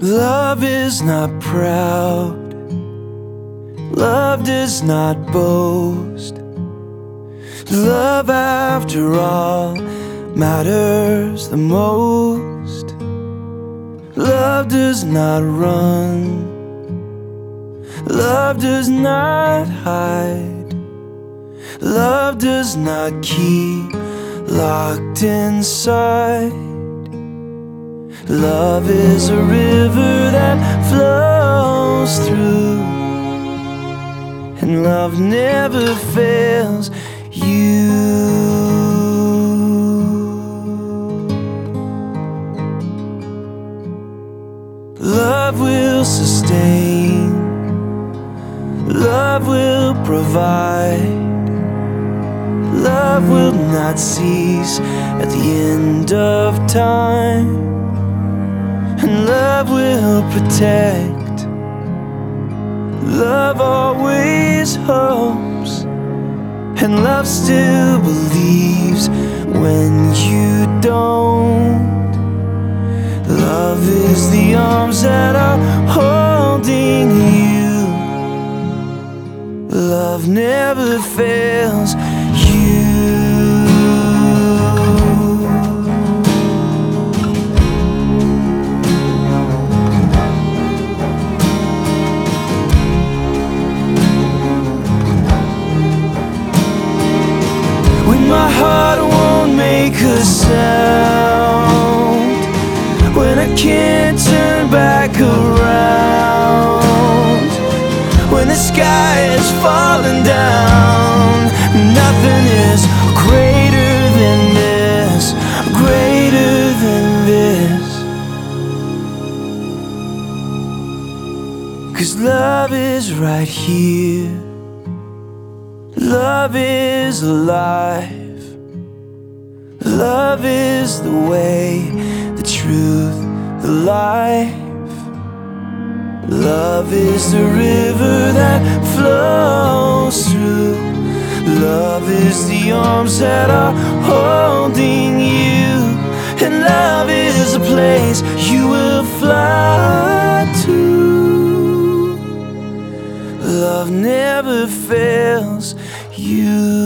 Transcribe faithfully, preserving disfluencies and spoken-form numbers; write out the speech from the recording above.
Love is not proud. Love does not boast. Love, after all, matters the most. Love does not run. Love does not hide. Love does not keep locked inside. Love is a river that flows through, and love never fails you. Love will sustain. Love will provide. Love will not cease at the end of time. And love will protect. Love always hopes. And love still believes when you don't. Love is the arms that are holding you. Love never fails you. When my heart won't make a sound, when I can't turn back around, when the sky is falling down, nothing is greater than this, greater than this. 'Cause love is right here. Love is alive. Love is the way, the truth, the life. Love is the river that flows through. Love is the arms that are holding you. And love is a place you will fly to. Love never fails you.